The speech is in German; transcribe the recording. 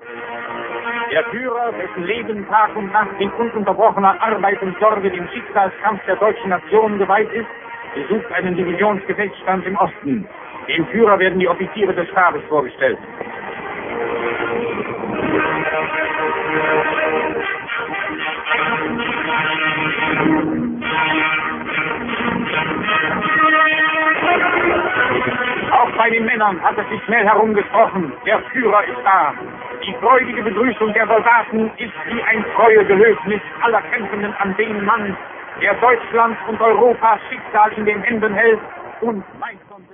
Der Führer, dessen Leben Tag und Nacht in ununterbrochener Arbeit und Sorge dem Schicksalskampf der deutschen Nation geweiht ist, besucht einen Divisionsgefechtsstand im Osten. Dem Führer werden die Offiziere des Stabes vorgestellt. Auch bei den Männern hat es sich schnell herumgesprochen. Der Führer ist da. Die freudige Begrüßung der Soldaten ist wie ein Treuegelöbnis aller Kämpfenden an den Mann, der Deutschland und Europas Schicksal in den Händen hält und Meister